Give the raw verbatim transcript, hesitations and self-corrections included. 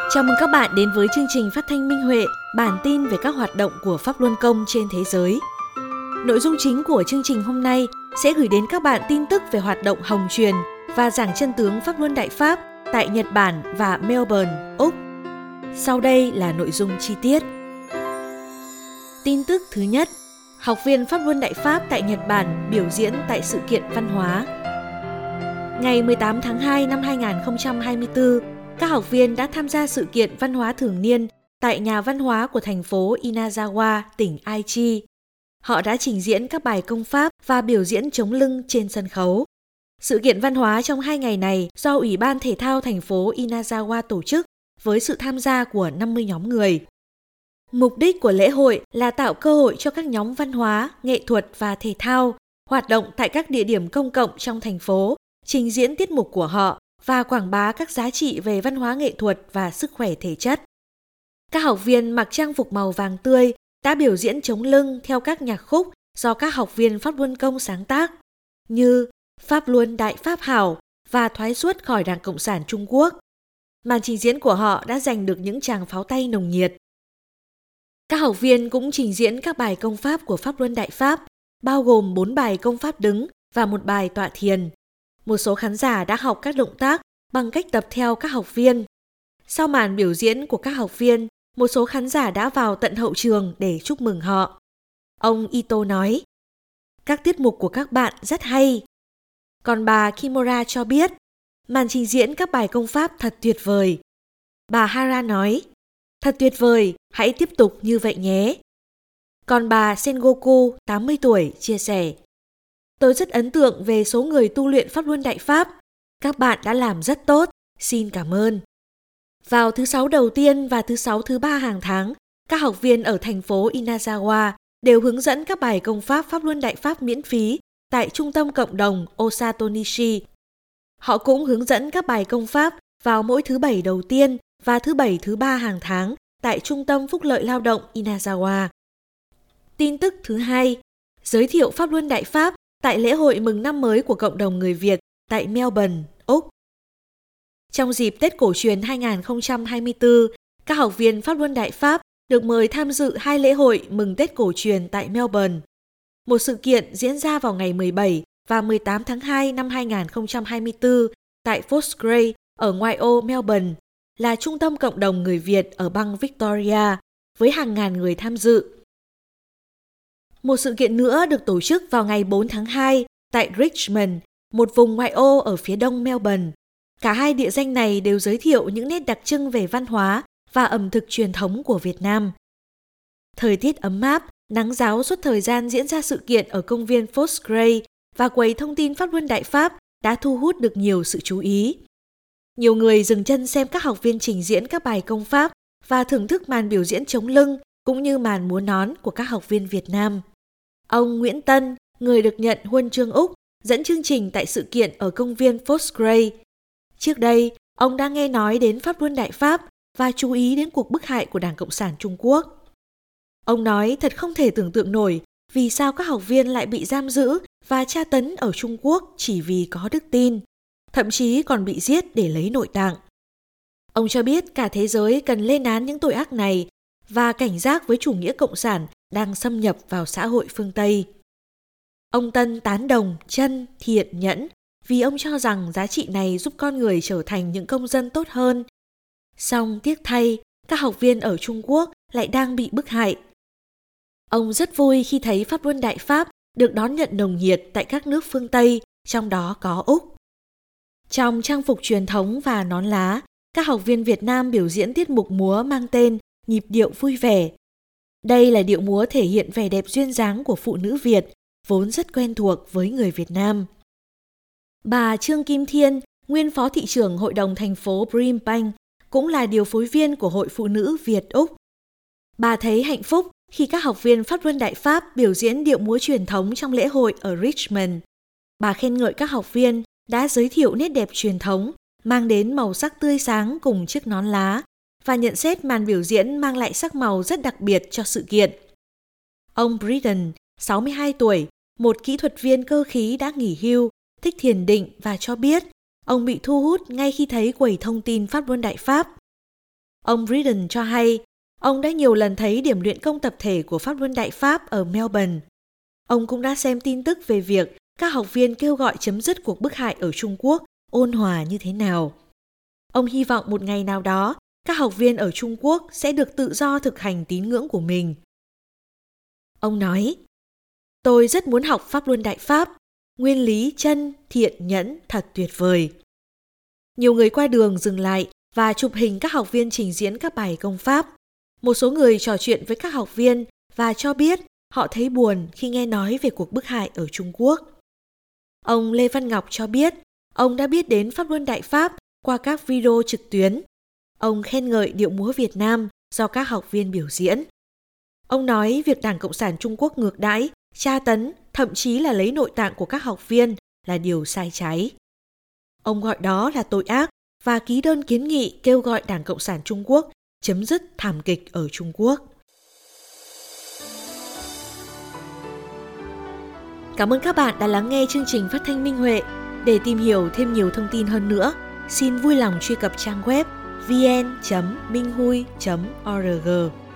Chào mừng các bạn đến với chương trình phát thanh Minh Huệ, bản tin về các hoạt động của Pháp Luân Công trên thế giới. Nội dung chính của chương trình hôm nay sẽ gửi đến các bạn tin tức về hoạt động hồng truyền và giảng chân tướng Pháp Luân Đại Pháp tại Nhật Bản và Melbourne, Úc. Sau đây là nội dung chi tiết. Tin tức thứ nhất, học viên Pháp Luân Đại Pháp tại Nhật Bản biểu diễn tại sự kiện văn hóa. Ngày mười tám tháng hai năm hai nghìn không trăm hai mươi tư, các học viên đã tham gia sự kiện văn hóa thường niên tại nhà văn hóa của thành phố Inazawa, tỉnh Aichi. Họ đã trình diễn các bài công pháp và biểu diễn chống lưng trên sân khấu. Sự kiện văn hóa trong hai ngày này do Ủy ban Thể thao thành phố Inazawa tổ chức với sự tham gia của năm mươi nhóm người. Mục đích của lễ hội là tạo cơ hội cho các nhóm văn hóa, nghệ thuật và thể thao hoạt động tại các địa điểm công cộng trong thành phố, trình diễn tiết mục của họ và quảng bá các giá trị về văn hóa nghệ thuật và sức khỏe thể chất. Các học viên mặc trang phục màu vàng tươi đã biểu diễn chống lưng theo các nhạc khúc do các học viên Pháp Luân Công sáng tác, như Pháp Luân Đại Pháp Hảo và Thoái xuất khỏi Đảng Cộng sản Trung Quốc. Màn trình diễn của họ đã giành được những tràng pháo tay nồng nhiệt. Các học viên cũng trình diễn các bài công pháp của Pháp Luân Đại Pháp, bao gồm bốn bài công pháp đứng và một bài tọa thiền. Một số khán giả đã học các động tác bằng cách tập theo các học viên. Sau màn biểu diễn của các học viên, một số khán giả đã vào tận hậu trường để chúc mừng họ. Ông Ito nói, các tiết mục của các bạn rất hay. Còn bà Kimura cho biết, màn trình diễn các bài công pháp thật tuyệt vời. Bà Hara nói, thật tuyệt vời, hãy tiếp tục như vậy nhé. Còn bà Sengoku, tám mươi tuổi, chia sẻ, tôi rất ấn tượng về số người tu luyện Pháp Luân Đại Pháp. Các bạn đã làm rất tốt, xin cảm ơn. Vào thứ sáu đầu tiên và thứ sáu thứ ba hàng tháng, các học viên ở thành phố Inazawa đều hướng dẫn các bài công pháp Pháp Luân Đại Pháp miễn phí tại Trung tâm Cộng đồng Osatonishi. Họ cũng hướng dẫn các bài công pháp vào mỗi thứ bảy đầu tiên và thứ bảy thứ ba hàng tháng tại Trung tâm Phúc lợi Lao động Inazawa. Tin tức thứ hai, giới thiệu Pháp Luân Đại Pháp tại lễ hội mừng năm mới của cộng đồng người Việt tại Melbourne, Úc. Trong dịp Tết cổ truyền hai nghìn không trăm hai mươi tư, các học viên Pháp Luân Đại Pháp được mời tham dự hai lễ hội mừng Tết cổ truyền tại Melbourne. Một sự kiện diễn ra vào ngày mười bảy và mười tám tháng hai năm hai nghìn không trăm hai mươi tư tại Footscray ở ngoại ô Melbourne, là trung tâm cộng đồng người Việt ở bang Victoria, với hàng ngàn người tham dự. Một sự kiện nữa được tổ chức vào ngày bốn tháng hai tại Richmond, một vùng ngoại ô ở phía đông Melbourne. Cả hai địa danh này đều giới thiệu những nét đặc trưng về văn hóa và ẩm thực truyền thống của Việt Nam. Thời tiết ấm áp, nắng ráo suốt thời gian diễn ra sự kiện ở công viên Footscray và quầy thông tin Pháp Luân Đại Pháp đã thu hút được nhiều sự chú ý. Nhiều người dừng chân xem các học viên trình diễn các bài công pháp và thưởng thức màn biểu diễn chống lưng cũng như màn múa nón của các học viên Việt Nam. Ông Nguyễn Tân, người được nhận huân chương Úc, dẫn chương trình tại sự kiện ở công viên Footscray. Trước đây, ông đã nghe nói đến Pháp Luân Đại Pháp và chú ý đến cuộc bức hại của Đảng Cộng sản Trung Quốc. Ông nói thật không thể tưởng tượng nổi vì sao các học viên lại bị giam giữ và tra tấn ở Trung Quốc chỉ vì có đức tin, thậm chí còn bị giết để lấy nội tạng. Ông cho biết cả thế giới cần lên án những tội ác này và cảnh giác với chủ nghĩa cộng sản đang xâm nhập vào xã hội phương Tây. Ông Tân tán đồng chân, thiện, nhẫn vì ông cho rằng giá trị này giúp con người trở thành những công dân tốt hơn. Song tiếc thay, các học viên ở Trung Quốc lại đang bị bức hại. Ông rất vui khi thấy Pháp Luân Đại Pháp được đón nhận nồng nhiệt tại các nước phương Tây, trong đó có Úc. Trong trang phục truyền thống và nón lá, các học viên Việt Nam biểu diễn tiết mục múa mang tên Nhịp điệu vui vẻ. Đây là điệu múa thể hiện vẻ đẹp duyên dáng của phụ nữ Việt, vốn rất quen thuộc với người Việt Nam. Bà Trương Kim Thiên, nguyên phó thị trưởng Hội đồng thành phố Brisbane, cũng là điều phối viên của Hội Phụ nữ Việt-Úc. Bà thấy hạnh phúc khi các học viên Pháp Luân Đại Pháp biểu diễn điệu múa truyền thống trong lễ hội ở Richmond. Bà khen ngợi các học viên đã giới thiệu nét đẹp truyền thống, mang đến màu sắc tươi sáng cùng chiếc nón lá, và nhận xét màn biểu diễn mang lại sắc màu rất đặc biệt cho sự kiện. Ông Britton, sáu mươi hai tuổi, một kỹ thuật viên cơ khí đã nghỉ hưu, thích thiền định và cho biết ông bị thu hút ngay khi thấy quầy thông tin Pháp Luân Đại Pháp. Ông Bridden cho hay, ông đã nhiều lần thấy điểm luyện công tập thể của Pháp Luân Đại Pháp ở Melbourne. Ông cũng đã xem tin tức về việc các học viên kêu gọi chấm dứt cuộc bức hại ở Trung Quốc ôn hòa như thế nào. Ông hy vọng một ngày nào đó, các học viên ở Trung Quốc sẽ được tự do thực hành tín ngưỡng của mình. Ông nói, tôi rất muốn học Pháp Luân Đại Pháp, nguyên lý chân, thiện, nhẫn thật tuyệt vời. Nhiều người qua đường dừng lại và chụp hình các học viên trình diễn các bài công pháp. Một số người trò chuyện với các học viên và cho biết họ thấy buồn khi nghe nói về cuộc bức hại ở Trung Quốc. Ông Lê Văn Ngọc cho biết, ông đã biết đến Pháp Luân Đại Pháp qua các video trực tuyến. Ông khen ngợi điệu múa Việt Nam do các học viên biểu diễn. Ông nói việc Đảng Cộng sản Trung Quốc ngược đãi, tra tấn, thậm chí là lấy nội tạng của các học viên là điều sai trái. Ông gọi đó là tội ác và ký đơn kiến nghị kêu gọi Đảng Cộng sản Trung Quốc chấm dứt thảm kịch ở Trung Quốc. Cảm ơn các bạn đã lắng nghe chương trình phát thanh Minh Huệ. Để tìm hiểu thêm nhiều thông tin hơn nữa, xin vui lòng truy cập trang web vê en chấm minh hui chấm org.